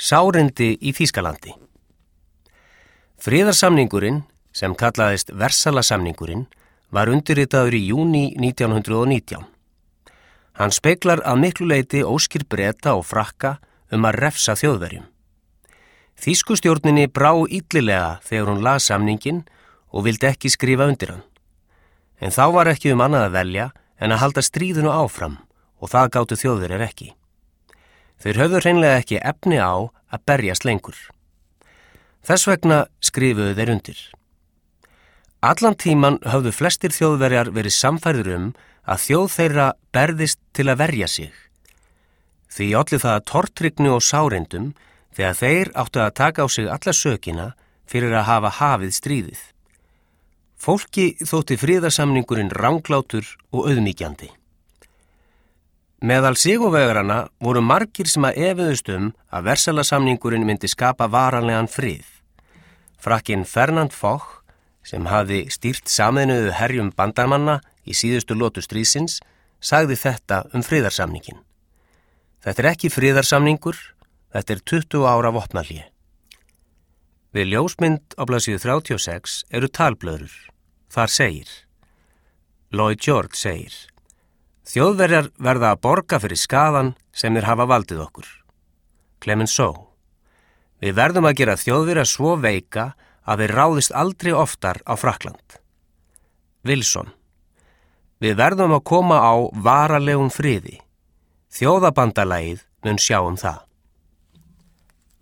Sárindi í Þýskalandi. Friðarsamningurinn, sem kallaðist Versalasamningurinn, var undirritaður í júní 1919. Hann speglar að miklu leyti óskir Breta og Frakka að refsa Þjóðverjum. Þýsku stjórninni brá illilega þegar hún las samninginn og vildi ekki skrifa undir hann. En þá var ekki annað að velja en að halda stríðinu áfram og það gátu Þjóðverjar ekki. Þeir höfðu hreinlega ekki efni á að berjast lengur. Þess vegna skrifuðu þeir undir. Allan tíman höfðu flestir Þjóðverjar verið sannfærðir að þjóð þeirra berðist til að verja sig. Því olli það tortryggni og sárindum þegar þeir áttu að taka á sig alla sökina fyrir að hafa hafið stríðið. Fólki þótti friðarsamningurinn ranglátur og auðmýkjandi. Meðal sigurvegarana voru margir sem að efuðust að Versalasamningurinn myndi skapa varanlegan frið. Frakkinn Fernand Foch, sem hafði stýrt sameinuðu herjum bandamanna í síðustu lotu stríðsins, sagði þetta friðarsamninginn. Þetta ekki friðarsamningur, þetta 20 ára vopnahlé. Við ljósmynd á blaðsíðu 36 eru talblöðrur. Þar segir: Lloyd George segir: Þjóðverjar verða að borga fyrir skaðan sem þeir hafa valdið okkur. Clemenceau: Við verðum að gera Þjóðverja svo veika að þeir ráðist aldrei oftar á Frakkland. Wilson: Við verðum að koma á varanlegum friði. Þjóðabandalagið mun sjá það.